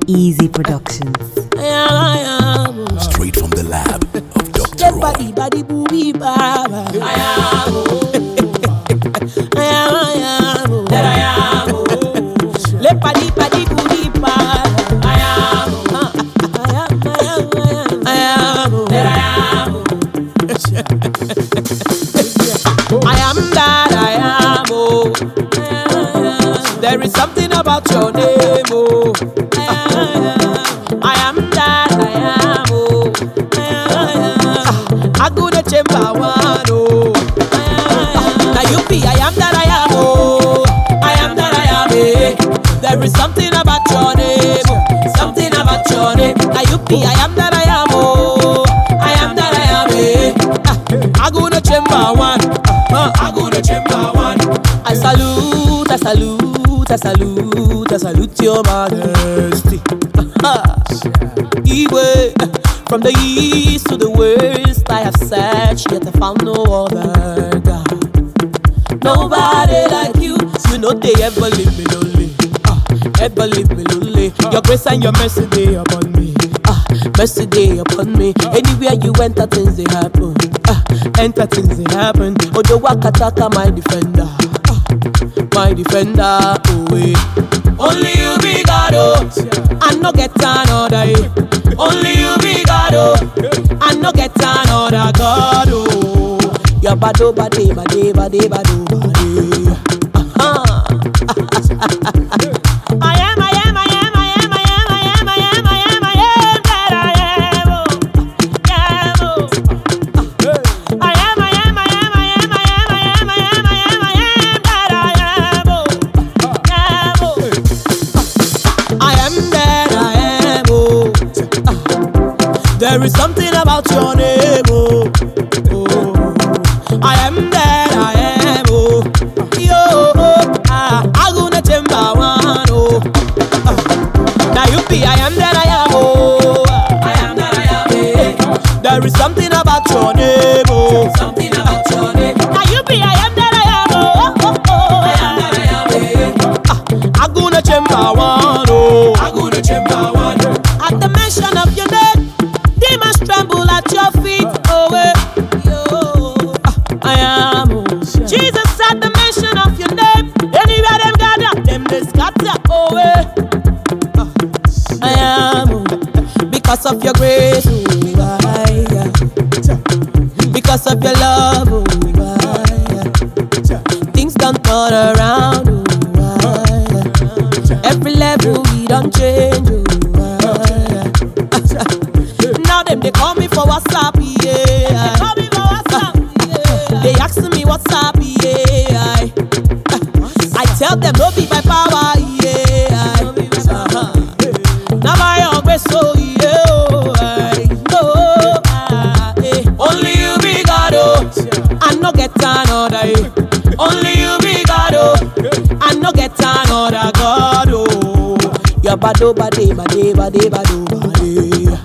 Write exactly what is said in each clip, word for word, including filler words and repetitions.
Easy Productions. Straight from the lab of Doctor Roy. I am, I am, I am, that I am. Le padi padi booty pa. I am, I am, I am, I am, that I am. I am that I am. Oh, there is something about your name. Oh, I am that I am. Oh, I go to chamber one. Oh, now you be I am that I am. Oh, I am that I am. Eh. There is something about your name. Something about your name. Now you be I am that I am. Oh, I am that I am. Eh. I go to chamber one. Uh, I go to chamber one. I salute, I salute, I salute, I salute your majesty. Iwe, from the east to the west, I have searched, yet I found no other God. Nobody like you, you know they ever leave me lonely. Ah, ever leave me lonely. Your grace and your mercy they upon me. Ah, mercy they upon me. Anywhere you enter, things they happen. Ah, enter things they happen. Odo wakataka my defender. Ah, my defender. Oh wait. Only you be God, oh. I no get another. Only you be God, oh. I no get another God, oh. Your bado bade bade bade bado bade. I am, I am, I am, I am, I am, I am, I am, I am, I am that I am, oh. Yeah, oh. I am, I am, I am, I am, I am, I am, I am, I am, I am that I am, oh. Yeah, oh. I am that I am, oh. There is something about your name, oh. Oh. I am that I am, oh. Yo, oh. Ah, I gonna chamber one, oh. Ah. Now you be I am that I am, oh. I am that I am, eh. There is something about your name, oh. Something about your name. Now you be I am that I am, oh. Oh, oh, oh. I am that I am, eh. Ah, I gonna chamber one, oh. I gonna chamber one. At the mention of your name, demons tremble at your feet, oh, eh. Yo, ah, I am, oh. Jesus at the mention of your name, anywhere them gather, them they scatter, oh, eh. Ah, I am, oh. Because of your grace, oh, I, yeah. Because of your love, oh, I, yeah. Things don't turn around, oh, I, yeah. Every level we don't change, oh, I, yeah. Now them they call me for WhatsApp, yeah. They call me for WhatsApp, yeah. They ask me what's up, yeah. I, I tell them no be by power, yeah. Uh-huh. Now by your grace, so yeah. I know, ah, eh. Only you be God, oh. I no get another, eh. Only you be God, oh. I no get another God, oh. Your bado bade bade bade bado bade.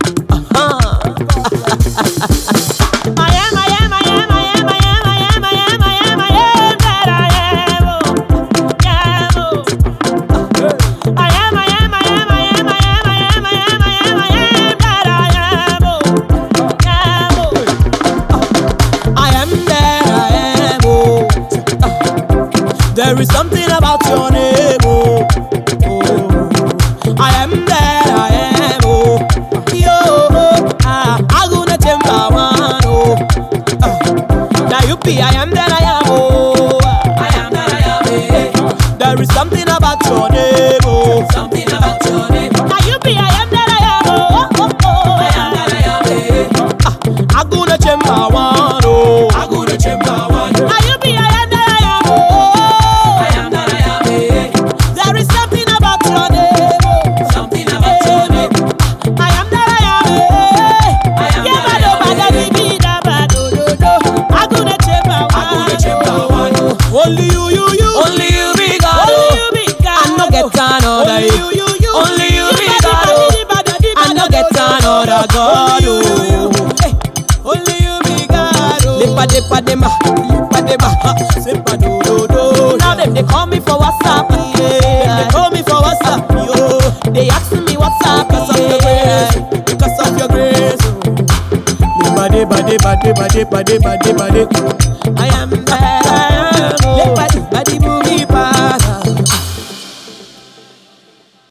I am, I am, I am, I am, I am, I am, I am, I am, I am that I am, oh. Yeah, oh. I am, I am, I am, I am, I am, I am, I am, I am, I am that I am, oh. Yeah, oh. I am that I am, oh. There is something about your name, oh. Oh. I am that I am, oh. Yo, ah, I gonna chamber one, oh. Ah, now you be I am that I am, oh. I am that I am, eh. There is something about your name, oh. Something about your name. Now you be I am that I am, oh. Oh, oh, oh. I am that I am, eh. Ah, I gonna chamber one, oh. I gonna chamber one. Now you be I am that I am, oh. I am that I am, eh. There is something about your name, oh. Something about your name. I am that I am, eh. I am yeah, that I am, I gonna chamber one. I gonna chamber one. Only you, you, you. Only you be God. Only you be God. I no get another. Only you, you, you. Only you be God. I no get another God. Only you be God. Lepa depa dema, lepa dema, sepa do do do. Now them they call me for WhatsApp, yeah. They call me for WhatsApp, yo. They asking me what's up Because of your grace, because of your grace. Bade, bade, bade, bade, bade, bade, bade. I am there. I am. Let body, body move.